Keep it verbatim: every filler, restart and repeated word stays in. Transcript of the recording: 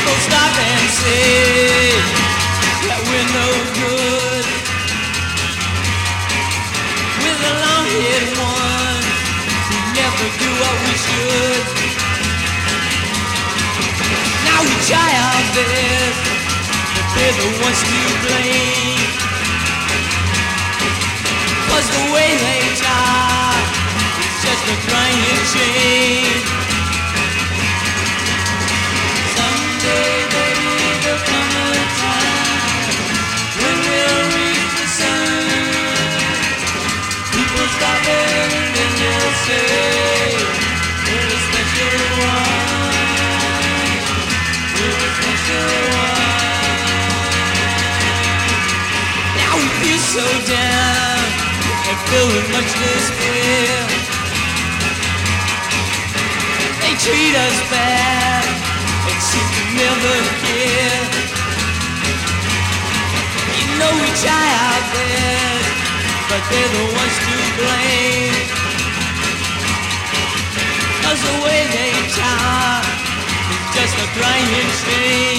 People stop and say that we're no good. We're the long-haired ones who never do what we should. Now we try our best, but they're the ones to blame. 'Cause the way they talk is just a crying shame. Someday, baby, there'll come a time when we'll reach the sun. People stop and then they'll say, we're the special one. We're the special one. Now we feel so down and filled with much despair. They treat us bad and seem to never care. You know we try our best, but they're the ones to blame. 'Cause the way they talk is just a crying shame.